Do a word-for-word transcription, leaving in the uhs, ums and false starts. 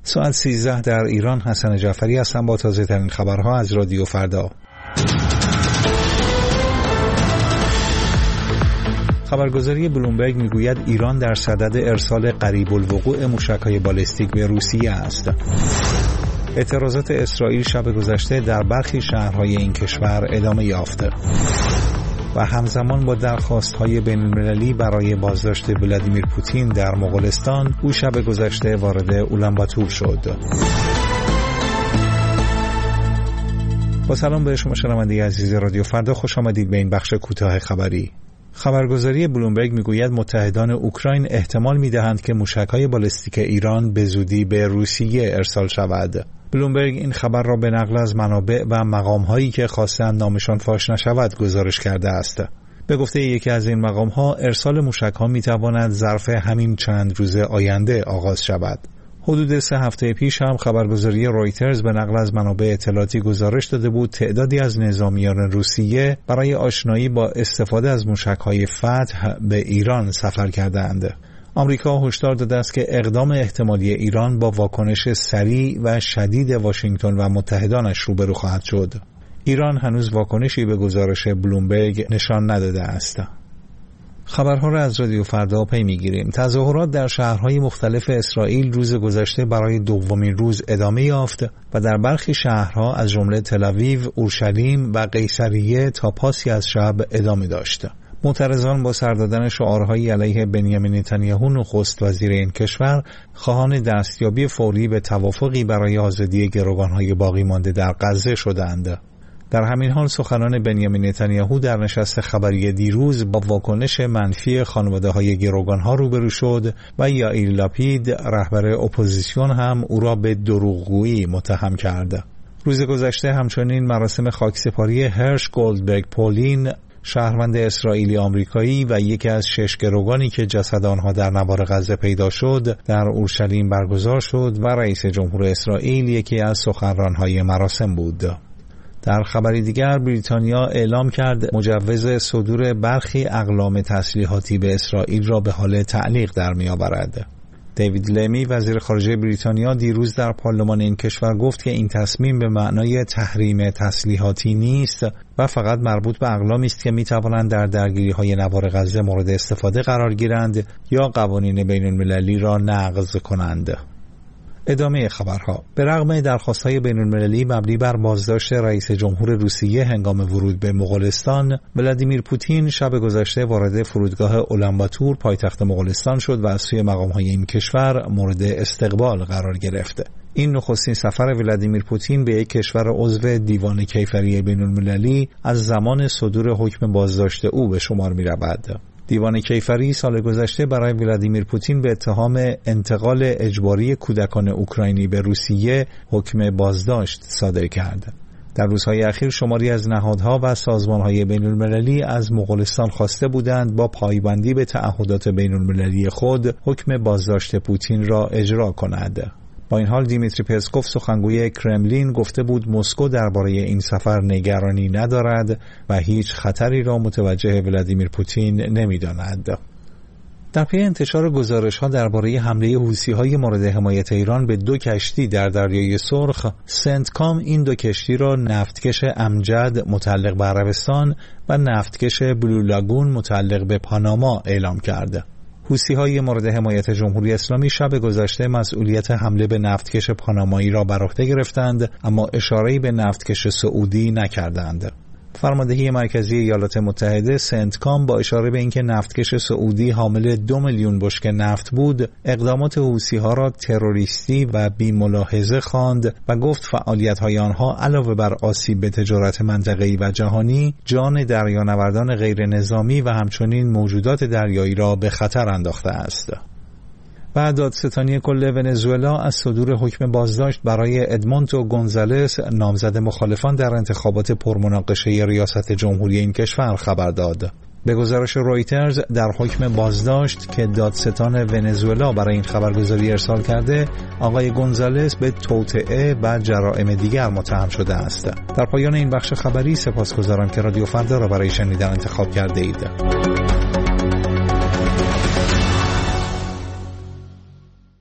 ساعت سیزده در ایران. حسن جعفری هستم با تازه ترین خبرها از رادیو فردا. خبرگزاری بلومبرگ میگوید ایران در صدد ارسال قریب الوقوع موشک‌های بالستیک به روسیه است. اعتراضات اسرائیل شب گذشته در برخی شهرهای این کشور ادامه یافت و همزمان با درخواست‌های بین‌المللی برای بازداشت ولادیمیر پوتین در مغولستان، او شب گذشته وارد اولانباتور شد. با سلام به شما شنونده عزیز رادیو فردا، خوش آمدید به این بخش کوتاه خبری. خبرگزاری بلومبرگ میگوید متحدان اوکراین احتمال میدهند که موشک‌های بالستیک ایران به زودی به روسیه ارسال شود. بلومبرگ این خبر را به نقل از منابع و مقام‌هایی که خواستند نامشان فاش نشود گزارش کرده است. به گفته یکی از این مقام‌ها، ارسال موشک‌ها می‌تواند ظرف همین چند روز آینده آغاز شود. حدود سه هفته پیش هم خبرگزاری رویترز به نقل از منابع اطلاعاتی گزارش داده بود تعدادی از نظامیان روسیه برای آشنایی با استفاده از موشک‌های فتح به ایران سفر کردند. آمریکا هشدار داده است که اقدام احتمالی ایران با واکنش سریع و شدید واشنگتن و متحدانش روبرو خواهد شد. ایران هنوز واکنشی به گزارش بلومبرگ نشان نداده است. خبرها را از رادیو فردا پی میگیریم. تظاهرات در شهرهای مختلف اسرائیل روز گذشته برای دومین روز ادامه یافت و در برخی شهرها از جمله تل‌آویو، اورشلیم و قیصریه تا پاسی از شب ادامه داشت. معترضان با سر دادن شعارهایی علیه بنیامین نتانیاهو نخست وزیر این کشور خواهان دستیابی فوری به توافقی برای آزادی گروگانهای باقی مانده در غزه شدند. در همین حال سخنان بنیامین نتانیاهو در نشست خبری دیروز با واکنش منفی خانواده‌های گروگانها روبرو شد و یائیر لاپید رهبر اپوزیسیون هم او را به دروغگویی متهم کرد. روز گذشته همچنین مراسم خاکسپاری هرش گولدبرگ پولین، شهروند اسرائیلی آمریکایی و یکی از شش گروگانی که جسد آنها در نوار غزه پیدا شد در اورشلیم برگزار شد و رئیس جمهور اسرائیل یکی از سخنران‌های مراسم بود. در خبری دیگر بریتانیا اعلام کرد مجوز صدور برخی اقلام تسلیحاتی به اسرائیل را به حال تعلیق در می‌آورد. دیوید لمی وزیر خارجه بریتانیا دیروز در پارلمان این کشور گفت که این تصمیم به معنای تحریم تسلیحاتی نیست و فقط مربوط به اقلامی است که می‌توانند در درگیری‌های نوار غزه مورد استفاده قرار گیرند یا قوانین بین‌المللی را نقض کنند. ادامه خبرها. به رغم درخواست‌های بین‌المللی مبنی بر بازداشت رئیس جمهور روسیه هنگام ورود به مغولستان، ولادیمیر پوتین شب گذشته وارد فرودگاه اولانباتور پایتخت مغولستان شد و از سوی مقام‌های این کشور مورد استقبال قرار گرفت. این نخستین سفر ولادیمیر پوتین به یک کشور عضو دیوان کیفری بین‌المللی از زمان صدور حکم بازداشت او به شمار می‌رود. دیوان کیفری سال گذشته برای ولادیمیر پوتین به اتهام انتقال اجباری کودکان اوکراینی به روسیه حکم بازداشت صادر کرد. در روزهای اخیر شماری از نهادها و سازمانهای بین‌المللی از مغولستان خواسته بودند با پایبندی به تعهدات بین‌المللی خود حکم بازداشت پوتین را اجرا کند. با این حال دیمیتری پسکوف سخنگوی کرملین گفته بود مسکو درباره این سفر نگرانی ندارد و هیچ خطری را متوجه ولادیمیر پوتین نمی‌داند. در پی انتشار گزارش‌ها درباره حمله حوثی‌های مورد حمایت ایران به دو کشتی در دریای سرخ، سنتکام این دو کشتی را نفتکش امجد متعلق به عربستان و نفتکش بلو لاگون متعلق به پاناما اعلام کرد. حوثی‌های مورد حمایت جمهوری اسلامی شب گذشته مسئولیت حمله به نفتکش پانامایی را بر عهده گرفتند، اما اشاره‌ای به نفتکش سعودی نکردند. فرماندهی مرکزی ایالات متحده سنتکام با اشاره به اینکه نفتکش سعودی حامل دو میلیون بشکه نفت بود، اقدامات حوثی‌ها را تروریستی و بی‌ملاحظه خواند و گفت فعالیت‌های آنها علاوه بر آسیب به تجارت منطقه‌ای و جهانی، جان دریانوردان غیر نظامی و همچنین موجودات دریایی را به خطر انداخته است. و دادستانی کل ونزوئلا از صدور حکم بازداشت برای ادموندو گونزالس نامزد مخالفان در انتخابات پرمناقشه ریاست جمهوری این کشور خبر داد. به گزارش رویترز در حکم بازداشت که دادستان ونزوئلا برای این خبرگزاری ارسال کرده، آقای گونزالس به توطئه و جرائم دیگر متهم شده است. در پایان این بخش خبری سپاسگزارم که رادیو فردا را برای شنیدن انتخاب کرده اید.